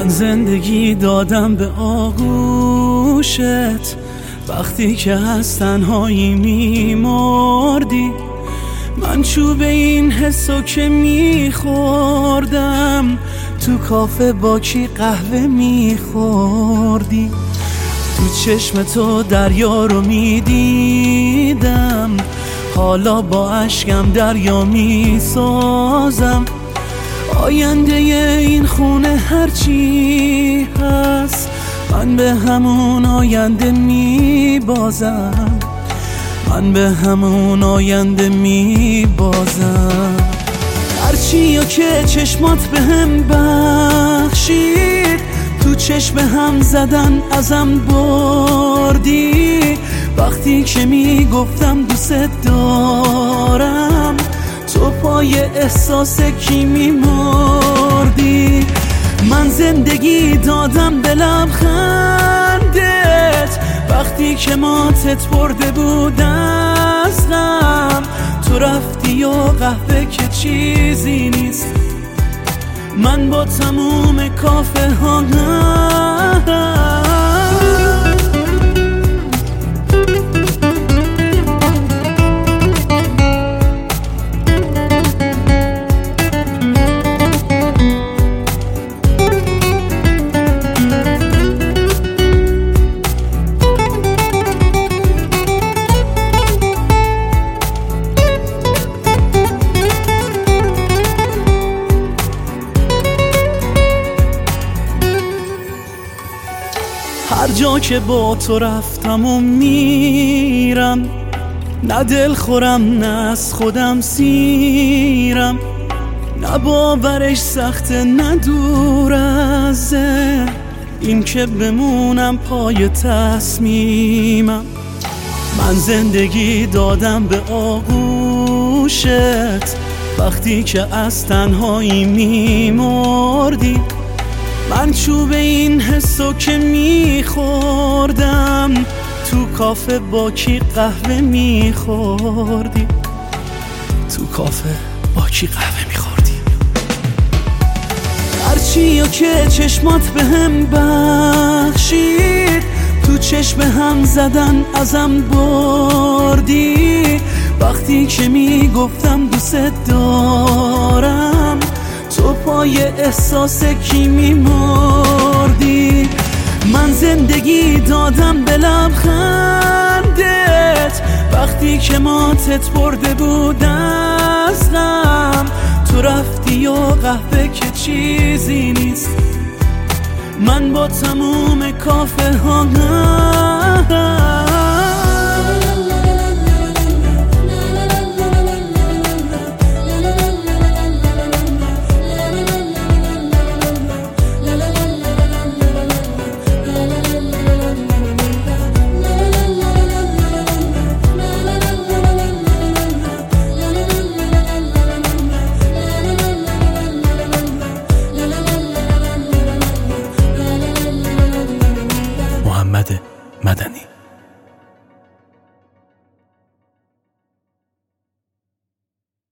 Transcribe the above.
من زندگی دادم به آغوشت، وقتی که از تنهایی میمردی. من چوب این حسو که میخوردم، تو کافه با کی قهوه میخوردی. تو چشم تو دریا رو میدیدم، حالا با اشکم دریا میسازم. آینده این خونه هرچی هست، من به همون آینده میبازم. من به همون آینده میبازم. هرچی که چشمات به هم بخشید، تو چشم هم زدن ازم بردی. وقتی که میگفتم دوست دارم، تو پای احساس کی میمردی. من زندگی دادم به لبخندت، وقتی که ماتت برده بود از غم. تو رفتی و قهوه که چیزی نیست، من با تموم کافه ها هر جا که با تو رفتم و میرم، نه دل خورم نه از خودم سیرم. نه باورش سخته نه دور از این که بمونم پای تصمیمم. من زندگی دادم به آغوشت، وقتی که از تنهایی میمردی. من چوب این حسو که میخوردم، تو کافه با کی قهوه میخوردی. تو کافه با کی قهوه میخوردی. هرچی که چشمات به هم بخشید، تو چشم هم زدن ازم بردی. وقتی که میگفتم دوست دارم، تو پای احساس کی میمردی. من زندگی دادم به لبخندت، وقتی که ماتت برده بود از غم. تو رفتی و قهوه که چیزی نیست، من با تموم کافه ها